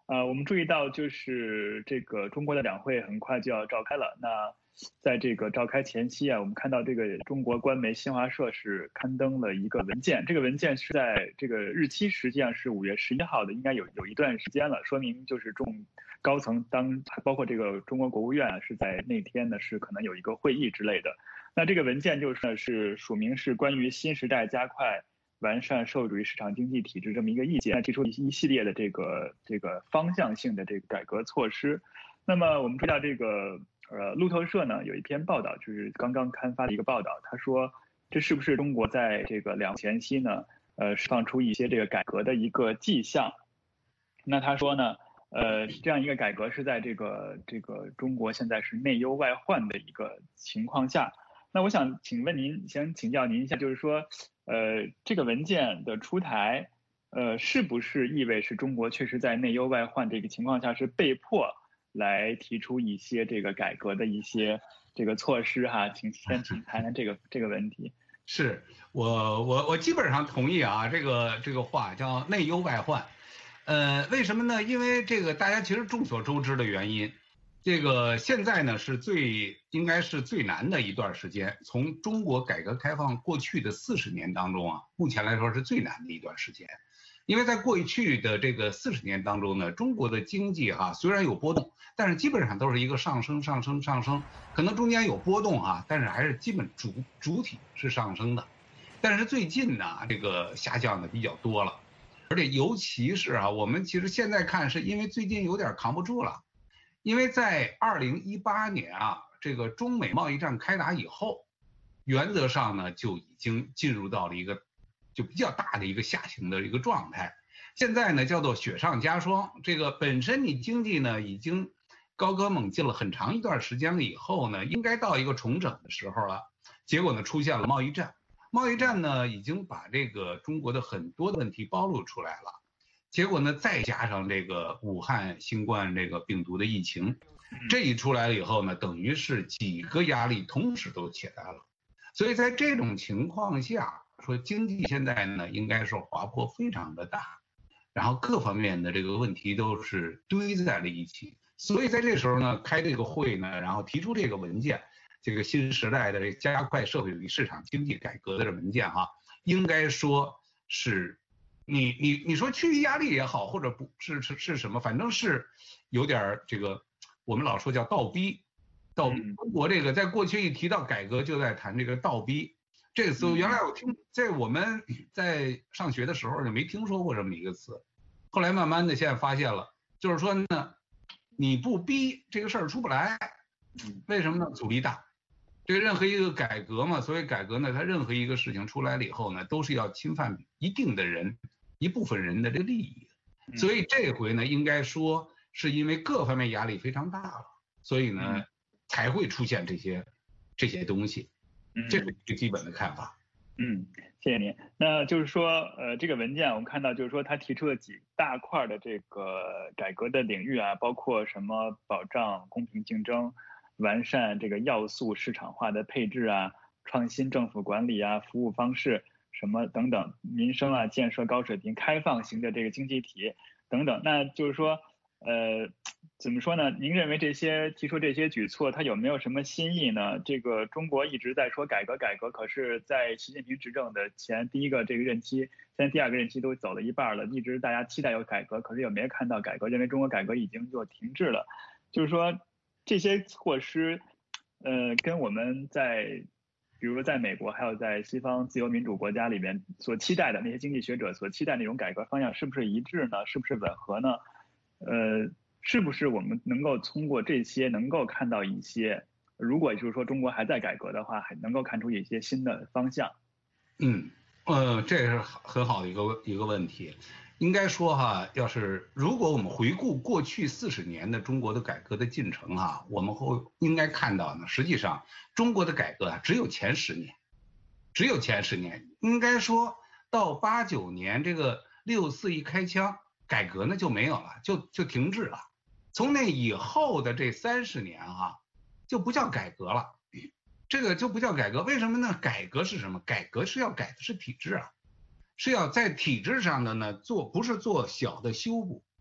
呃，我们注意到就是这个中国的两会很快就要召开了。那在这个召开前夕啊，我们看到这个中国官媒新华社是刊登了一个文件，这个文件是在这个日期实际上是五月十一号的，应该有有一段时间了，说明就是中高层当包括这个中国国务院啊，是在那天呢是可能有一个会议之类的。那这个文件就是呢是署名是关于新时代加快完善社会主义市场经济体制这么一个意见，提出一系列的这个这个方向性的这个改革措施。那么我们知道这个呃路透社呢有一篇报道，就是刚刚刊发的一个报道，他说这是不是中国在这个两前夕呢呃释放出一些这个改革的一个迹象？那他说呢呃这样一个改革是在这个这个中国现在是内忧外患的一个情况下。那我想请问您，想请教您一下，就是说，呃，这个文件的出台，呃，是不是意味是中国确实在内忧外患这个情况下是被迫来提出一些这个改革的一些这个措施哈？请先请谈谈这个这个问题。 是我我我基本上同意啊，这个这个话叫内忧外患，呃，为什么呢？因为这个大家其实众所周知的原因。这个现在呢是最应该是最难的一段时间，从中国改革开放过去的四十年当中啊，目前来说是最难的一段时间，因为在过去的这个四十年当中呢，中国的经济哈、啊、虽然有波动，但是基本上都是一个上升上升上升，可能中间有波动啊，但是还是基本主主体是上升的，但是最近呢这个下降的比较多了，而且尤其是啊我们其实现在看是因为最近有点扛不住了。因为在二零一八年啊，这个中美贸易战开打以后，原则上呢就已经进入到了一个就比较大的一个下行的一个状态。现在呢叫做雪上加霜，这个本身你经济呢已经高歌猛进了很长一段时间了以后呢，应该到一个重整的时候了。结果呢出现了贸易战，贸易战呢已经把这个中国的很多的问题暴露出来了。结果呢，再加上这个武汉新冠这个病毒的疫情，这一出来了以后呢，等于是几个压力同时都起来了。所以在这种情况下，说经济现在呢，应该说滑坡非常的大，然后各方面的这个问题都是堆在了一起。所以在这时候呢，开这个会呢，然后提出这个文件，这个新时代的这加快社会主义市场经济改革的这文件哈、啊，应该说是。你你你说区域压力也好，或者不是是是什么，反正是有点这个，我们老说叫倒逼，倒逼。中国这个在过去一提到改革就在谈这个倒逼，这个词原来我听在我们在上学的时候就没听说过这么一个词，后来慢慢的现在发现了，就是说呢，你不逼这个事儿出不来，为什么呢？阻力大。这个任何一个改革嘛，所谓改革呢，它任何一个事情出来了以后呢，都是要侵犯一定的人。一部分人的这个利益，所以这回呢，应该说是因为各方面压力非常大了，所以呢，才会出现这些这些东西，这是最基本的看法。 嗯，谢谢您。那就是说，呃，这个文件我们看到，就是说他提出了几大块的这个改革的领域啊，包括什么保障公平竞争、完善这个要素市场化的配置啊、创新政府管理啊、服务方式。什么等等，民生啊，建设高水平开放型的这个经济体等等，那就是说，呃，怎么说呢？您认为这些提出这些举措，它有没有什么新意呢？这个中国一直在说改革改革，可是，在习近平执政的前第一个这个任期，现在第二个任期都走了一半了，一直大家期待有改革，可是也没看到改革，认为中国改革已经就停滞了。就是说，这些措施，呃，跟我们在比如说在美国还有在西方自由民主国家里面所期待的那些经济学者所期待那种改革方向是不是一致呢？是不是吻合呢？呃，是不是我们能够通过这些能够看到一些，如果就是说中国还在改革的话，还能够看出一些新的方向？ 嗯，呃，这是很好的一个一个问题。应该说哈，要是如果我们回顾过去四十年的中国的改革的进程哈，我们会应该看到呢，实际上中国的改革啊，只有前十年，只有前十年，应该说到八九年这个六四一开枪，改革呢就没有了，就就停滞了。从那以后的这三十年哈，就不叫改革了，这个就不叫改革。为什么呢？改革是什么？改革是要改的是体制啊。是要在体制上的呢做，不是做小的修补，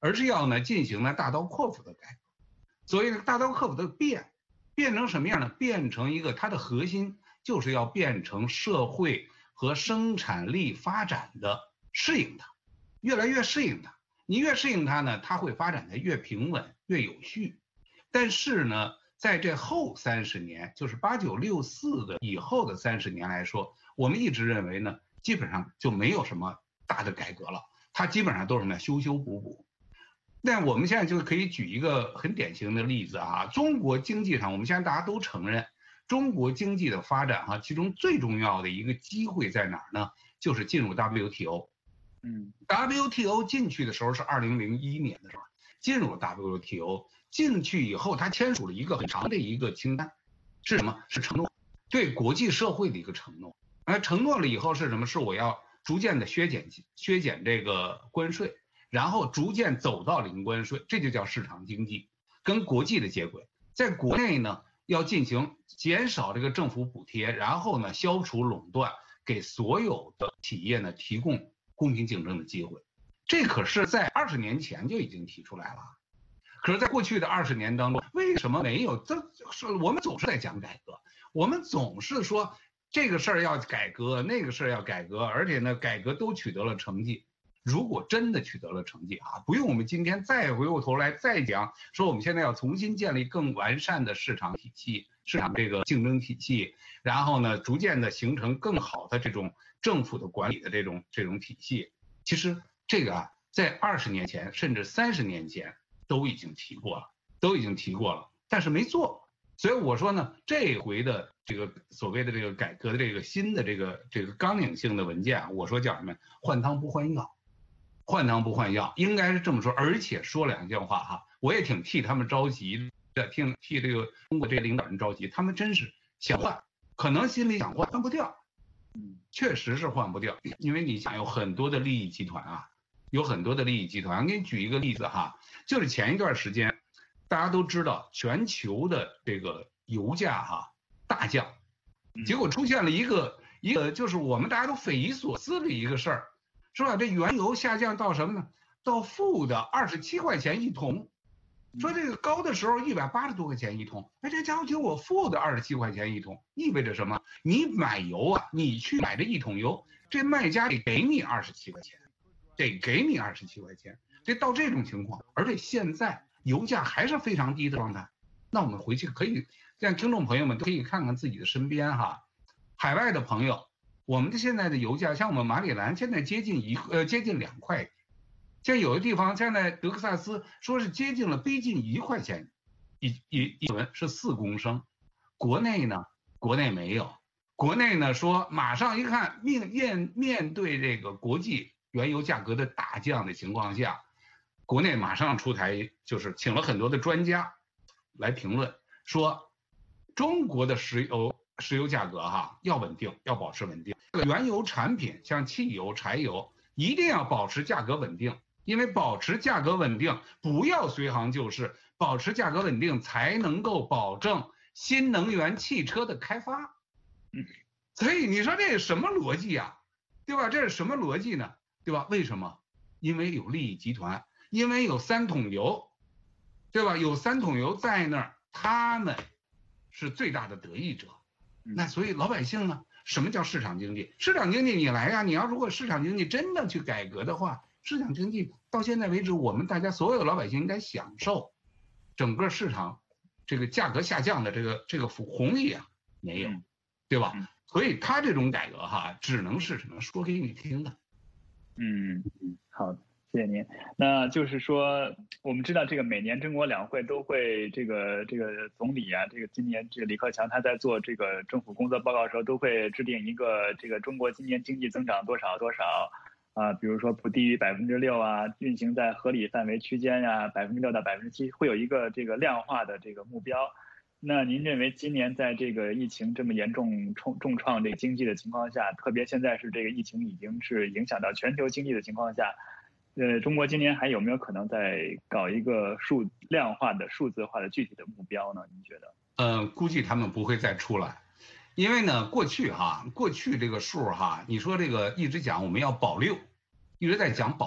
而是要呢进行呢大刀阔斧的改革。所谓的大刀阔斧的变，变成什么样呢？变成一个它的核心就是要变成社会和生产力发展的适应它，越来越适应它。你越适应它呢，它会发展的越平稳、越有序。但是呢，在这后三十年，就是八九六四的以后的三十年来说，我们一直认为呢，基本上就没有什么大的改革了，它基本上都是什么修修补补。但我们现在就可以举一个很典型的例子啊，中国经济上，我们现在大家都承认，中国经济的发展哈、啊，其中最重要的一个机会在哪儿呢？就是进入 W T O。嗯 ，W T O 进去的时候是二零零一年的时候，进入 W T O， 进去以后，他签署了一个很长的一个清单，是什么？是承诺，对国际社会的一个承诺。而承诺了以后是什么？是我要逐渐的削减削减这个关税。然后逐渐走到零关税，这就叫市场经济，跟国际的接轨。在国内呢，要进行减少这个政府补贴，然后呢，消除垄断，给所有的企业呢提供公平竞争的机会。这可是在二十年前就已经提出来了。可是，在过去的二十年当中，为什么没有？这是我们总是在讲改革，我们总是说这个事儿要改革，那个事儿要改革，而且呢，改革都取得了成绩。如果真的取得了成绩啊，不用我们今天再回过头来再讲，说我们现在要重新建立更完善的市场体系、市场这个竞争体系，然后呢，逐渐的形成更好的这种政府的管理的这种这种体系。其实这个啊，在二十年前甚至三十年前都已经提过了，都已经提过了，但是没做。所以我说呢，这回的这个所谓的这个改革的这个新的这个这个纲领性的文件啊，我说叫什么？换汤不换药。换汤不换药，应该是这么说。而且说两句话哈，我也挺替他们着急的，替替这个中国这些领导人着急。他们真是想换，可能心里想换，换不掉。嗯，确实是换不掉，因为你想有很多的利益集团啊，有很多的利益集团。给你举一个例子哈，就是前一段时间，大家都知道全球的这个油价哈大降，结果出现了一个一个就是我们大家都匪夷所思的一个事儿。是吧？这原油下降到什么呢？到负的二十七块钱一桶。说这个高的时候一百八十多块钱一桶，哎，这家伙给我负的二十七块钱一桶，意味着什么？你买油啊，你去买这一桶油，这卖家得给你二十七块钱，得给你二十七块钱。这到这种情况，而且现在油价还是非常低的状态。那我们回去可以让听众朋友们都可以看看自己的身边哈，海外的朋友。我们的现在的油价，像我们马里兰现在接近一呃接近两块，像有的地方现在德克萨斯说是接近了逼近一块钱一一一吨是四公升，国内呢国内没有，国内呢说马上一看面面面对这个国际原油价格的大降的情况下，国内马上出台就是请了很多的专家来评论说中国的石油。石油价格哈要稳定，要保持稳定。这个原油产品像汽油、柴油一定要保持价格稳定，因为保持价格稳定，不要随行就市，保持价格稳定才能够保证新能源汽车的开发。嗯，所以你说这是什么逻辑啊？对吧？这是什么逻辑呢？对吧？为什么？因为有利益集团，因为有三桶油，对吧？有三桶油在那儿，他们是最大的得益者。那所以老百姓呢，什么叫市场经济？市场经济你来呀、啊，你要如果市场经济真的去改革的话，市场经济到现在为止，我们大家所有的老百姓应该享受整个市场这个价格下降的这个这个红利啊，没有，对吧？所以他这种改革哈，只能是什么说给你听的。 嗯嗯，好。谢谢您。那就是说，我们知道这个每年中国两会都会这个这个总理啊，这个今年这个李克强他在做这个政府工作报告的时候，都会制定一个这个中国今年经济增长多少多少啊，比如说不低于百分之六啊，运行在合理范围区间呀、啊，百分之六到百分之七，会有一个这个量化的这个目标。那您认为今年在这个疫情这么严重重重创这个经济的情况下，特别现在是这个疫情已经是影响到全球经济的情况下？呃，中国今年还有没有可能再搞一个数量化的、数字化的具体的目标呢？您觉得？ 呃，估计他们不会再出来，因为呢，过去哈，过去这个数哈，你说这个一直讲我们要保六，一直在讲保六，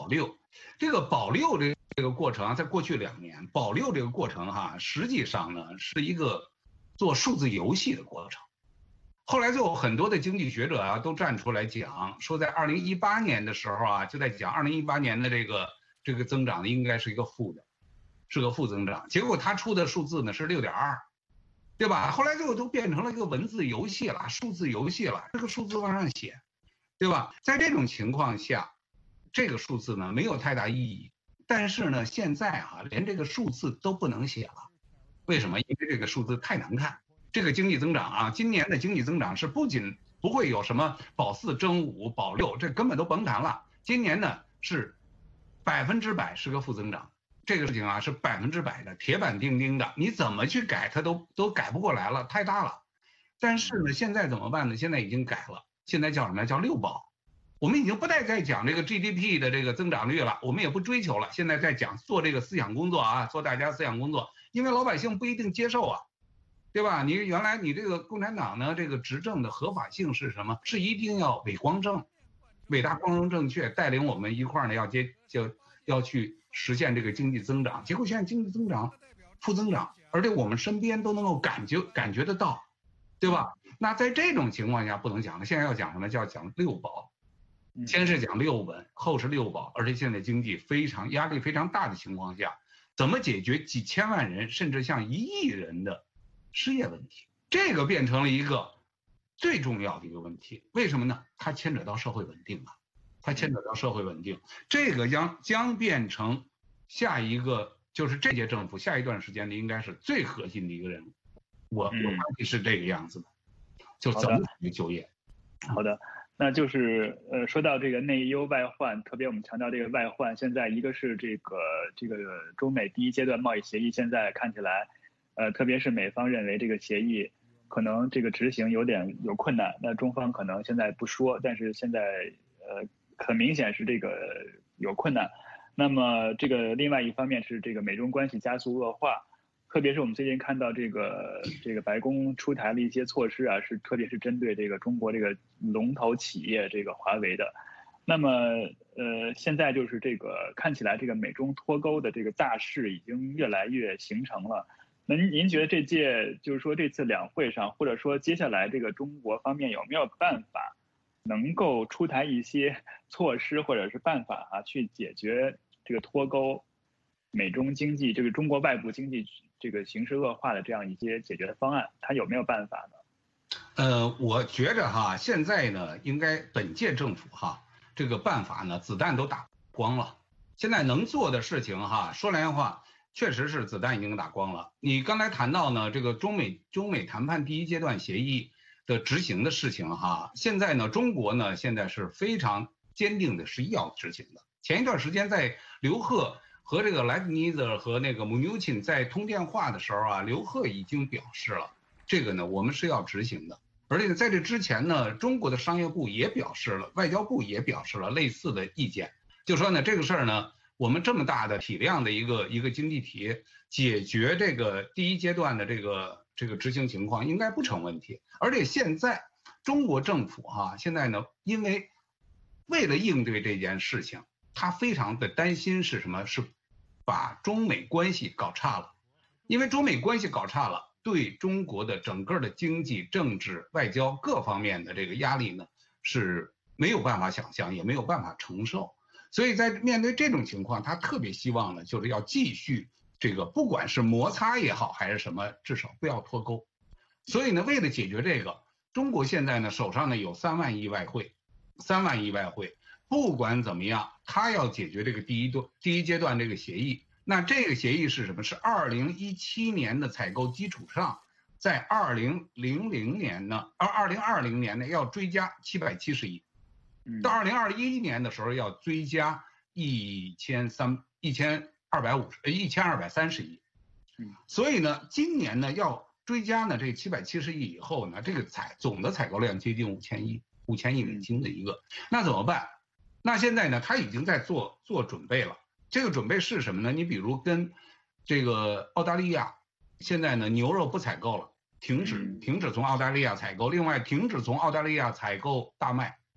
这个保六这这个过程，在过去两年，保六这个过程哈，实际上呢是一个做数字游戏的过程。后来就有很多的经济学者啊都站出来讲，说在二零一八年的时候啊，就在讲二零一八年的这个这个增长应该是一个负的，是个负增长。结果他出的数字呢是六点二，对吧？后来就都变成了一个文字游戏了，数字游戏了，这个数字往上写，对吧？在这种情况下，这个数字呢没有太大意义。但是呢，现在啊连这个数字都不能写了，为什么？因为这个数字太难看。这个经济增长啊，今年的经济增长是不仅不会有什么保四增五保六，这根本都甭谈了。今年呢是百分之百是个负增长，这个事情啊是百分之百的铁板钉钉的，你怎么去改它都都改不过来了，太大了。但是呢，现在怎么办呢？现在已经改了，现在叫什么？叫六保。我们已经不再再讲这个 G D P 的这个增长率了，我们也不追求了。现在在讲做这个思想工作啊，做大家思想工作，因为老百姓不一定接受啊。对吧？你原来你这个共产党呢，这个执政的合法性是什么？是一定要伟光正、伟大、光荣、正确，带领我们一块儿呢，要接就要去实现这个经济增长。结果现在经济增长负增长，而且我们身边都能够感觉感觉得到，对吧？那在这种情况下不能讲了，现在要讲什么？叫讲六保，先是讲六稳，后是六保，而且现在经济非常压力非常大的情况下，怎么解决几千万人甚至像一亿人的失业问题？这个变成了一个最重要的一个问题。为什么呢？它牵扯到社会稳定啊，它牵扯到社会稳定，这个将将变成下一个，就是这届政府下一段时间的应该是最核心的一个任务。我我估计是这个样子的，就怎么去就业。 好的，那就是呃，说到这个内忧外患，特别我们强调这个外患，现在一个是这个这个中美第一阶段贸易协议，现在看起来。呃，特别是美方认为这个协议可能这个执行有点有困难，那中方可能现在不说，但是现在呃很明显是这个有困难。那么这个另外一方面是这个美中关系加速恶化，特别是我们最近看到这个这个白宫出台了一些措施啊，是特别是针对这个中国这个龙头企业这个华为的。那么呃现在就是这个看起来这个美中脱钩的这个大势已经越来越形成了。那您觉得这届就是说这次两会上，或者说接下来这个中国方面有没有办法能够出台一些措施或者是办法啊，去解决这个脱钩美中经济这个中国外部经济这个形势恶化的这样一些解决的方案，它有没有办法呢？ 呃，我觉着哈，现在呢，应该本届政府哈，这个办法呢，子弹都打光了。现在能做的事情哈，说来话。确实是子弹已经打光了。你刚才谈到呢，这个中美中美谈判第一阶段协议的执行的事情哈，现在呢，中国呢现在是非常坚定的是要执行的。前一段时间在刘鹤和这个莱布尼兹和那个姆纽钦在通电话的时候啊，刘鹤已经表示了，这个呢我们是要执行的。而且在这之前呢，中国的商业部也表示了，外交部也表示了类似的意见，就说呢这个事儿呢。我们这么大的体量的一个一个经济体，解决这个第一阶段的这个这个执行情况应该不成问题。而且现在中国政府哈、啊，现在呢，因为为了应对这件事情，他非常的担心是什么？是把中美关系搞差了。因为中美关系搞差了，对中国的整个的经济、政治、外交各方面的这个压力呢，是没有办法想象，也没有办法承受。所以在面对这种情况，他特别希望呢，就是要继续这个，不管是摩擦也好，还是什么，至少不要脱钩。所以呢，为了解决这个，中国现在呢手上呢有三万亿外汇，三万亿外汇，不管怎么样，他要解决这个第一段第一阶段这个协议。那这个协议是什么？是二零一七年的采购基础上，在二零零零年呢，而二零二零年呢要追加七百七十亿。到二零二一年的时候要追加一千三一千二百五十呃一千二百三十亿，所以呢，今年呢要追加呢这七百七十亿以后呢，这个采总的采购量接近五千亿五千亿美金的一个，那怎么办？那现在呢，他已经在做做准备了。这个准备是什么呢？你比如跟这个澳大利亚，现在呢牛肉不采购了，停止停止从澳大利亚采购，另外停止从澳大利亚采购大麦。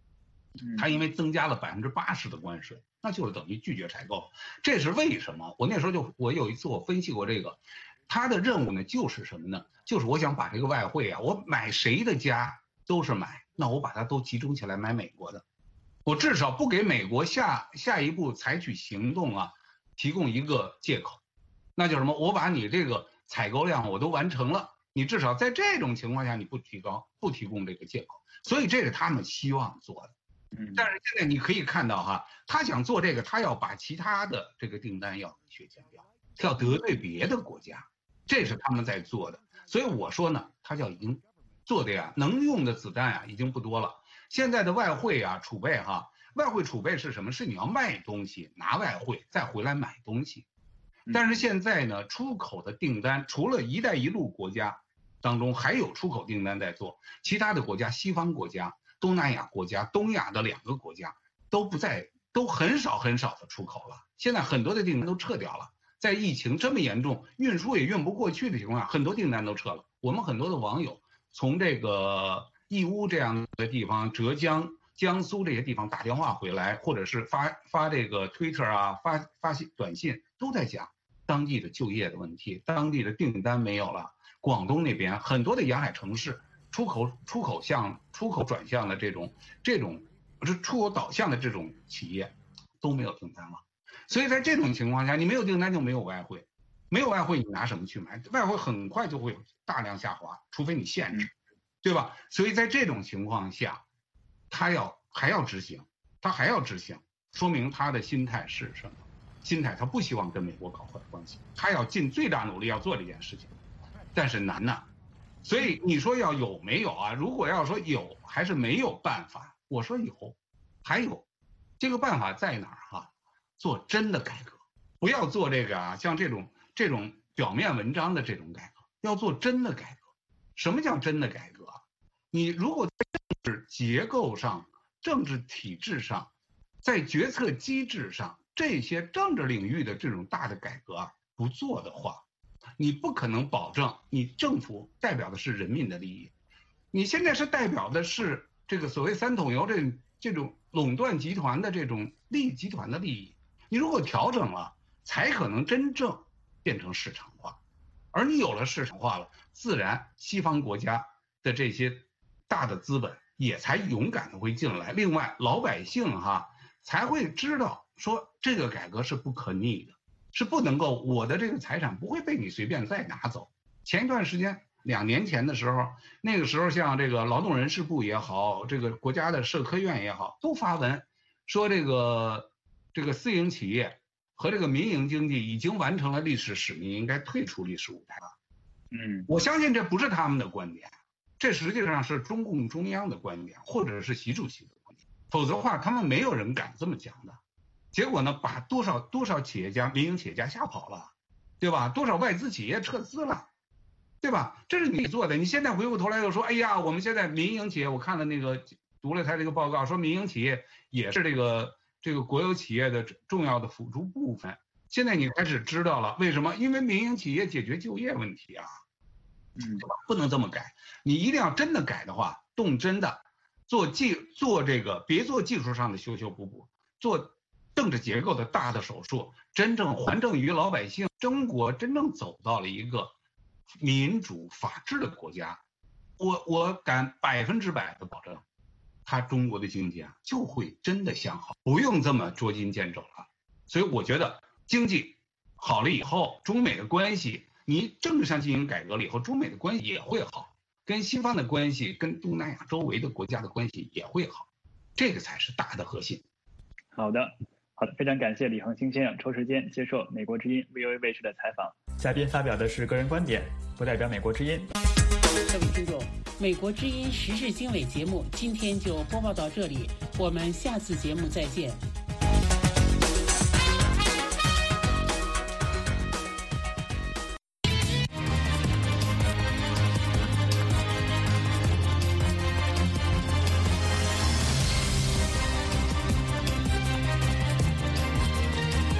他因为增加了百分之八十的关税，那就是等于拒绝采购。这是为什么？我那时候就我有一次我分析过这个，他的任务呢就是什么呢？就是我想把这个外汇啊，我买谁的家都是买，那我把它都集中起来买美国的，我至少不给美国下下一步采取行动啊提供一个借口，那叫什么？我把你这个采购量我都完成了，你至少在这种情况下你不提高不提供这个借口，所以这是他们希望做的。但是现在你可以看到哈，他想做这个，他要把其他的这个订单要削减掉，要得罪别的国家，这是他们在做的。所以我说呢，他叫已经做的呀，能用的子弹啊已经不多了。现在的外汇啊储备哈，外汇储备是什么？是你要卖东西拿外汇再回来买东西。但是现在呢，出口的订单除了一带一路国家当中还有出口订单在做，其他的国家，西方国家、东南亚国家、东亚的两个国家都不在，都很少很少的出口了。现在很多的订单都撤掉了，在疫情这么严重，运输也运不过去的情况下，很多订单都撤了。我们很多的网友从这个义乌这样的地方、浙江、江苏这些地方打电话回来，或者是发发这个 Twitter 啊，发发短信，都在讲当地的就业的问题，当地的订单没有了。广东那边很多的沿海城市，出口出口向出口转向的这种这种是出口导向的这种企业都没有订单了。所以在这种情况下，你没有订单就没有外汇，没有外汇你拿什么去买？外汇很快就会有大量下滑，除非你限制，对吧？所以在这种情况下，他要还要执行，他还要执行，说明他的心态是什么？心态他不希望跟美国搞坏关系，他要尽最大努力要做这件事情，但是难呐。所以你说要有没有啊？如果要说有还是没有办法，我说有，还有，这个办法在哪儿哈？做真的改革，不要做这个啊，像这种这种表面文章的这种改革，要做真的改革。什么叫真的改革？你如果在政治结构上、政治体制上、在决策机制上这些政治领域的这种大的改革啊不做的话，你不可能保证你政府代表的是人民的利益，你现在是代表的是这个所谓三桶油这这种垄断集团的这种利益集团的利益。你如果调整了，才可能真正变成市场化，而你有了市场化了，自然西方国家的这些大的资本也才勇敢的会进来。另外，老百姓哈才会知道说这个改革是不可逆的。是不能够，我的这个财产不会被你随便再拿走。前一段时间，两年前的时候，那个时候像这个劳动人事部也好，这个国家的社科院也好，都发文说这个这个私营企业和这个民营经济已经完成了历史使命，应该退出历史舞台了。嗯，我相信这不是他们的观点，这实际上是中共中央的观点，或者是习主席的观点，否则的话，他们没有人敢这么讲的。结果呢，把多少多少企业家、民营企业家吓跑了，对吧？多少外资企业撤资了，对吧？这是你做的。你现在回过头来又说，哎呀，我们现在民营企业，我看了那个读了他这个报告，说民营企业也是这个这个国有企业的重要的辅助部分。现在你开始知道了为什么？因为民营企业解决就业问题啊，嗯，对吧？不能这么改。你一定要真的改的话，动真的，做技做这个，别做技术上的修修补补，做政治结构的大的手术，真正还政于老百姓。中国真正走到了一个民主法治的国家，我我敢百分之百的保证，他中国的经济啊就会真的向好，不用这么捉襟见肘了。所以我觉得经济好了以后，中美的关系，你政治上进行改革了以后，中美的关系也会好，跟西方的关系，跟东南亚周围的国家的关系也会好，这个才是大的核心。 好的。好的，非常感谢李恒星先生抽时间接受美国之音 V O A 卫视的采访。嘉宾发表的是个人观点，不代表美国之音。 各位听众，美国之音时事经纬节目今天就播报到这里，我们下次节目再见。